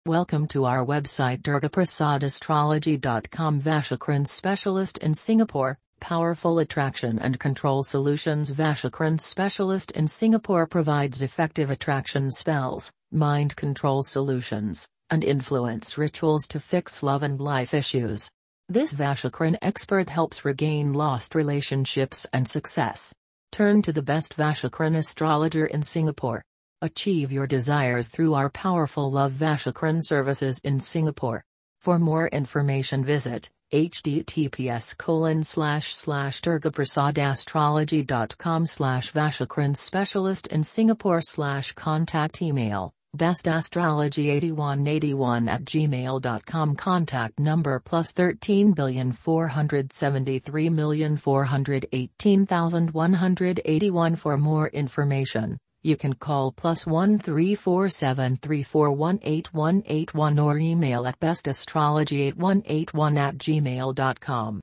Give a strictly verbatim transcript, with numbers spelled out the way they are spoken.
Welcome to our website durgaprasad astrology dot com. Vashakran Specialist in Singapore, Powerful Attraction and Control Solutions. Vashakran Specialist in Singapore provides effective attraction spells, mind control solutions, and influence rituals to fix love and life issues. This Vashakran expert helps regain lost relationships and success. Turn to the best Vashakran astrologer in Singapore. Achieve your desires through our powerful Love Vashakran services in Singapore. For more information visit https colon slash slash durgaprasadastrology dot com slash Vashakran Specialist in Singapore slash contact email bestastrology eighty-one eighty-one at gmail dot com. Contact number plus thirteen billion four hundred seventy-three million four hundred eighteen thousand one hundred eighty-one. For more information, you can call plus one three four seven three four one eight one eight one or email at bestastrology eight one eight one at gmail dot com.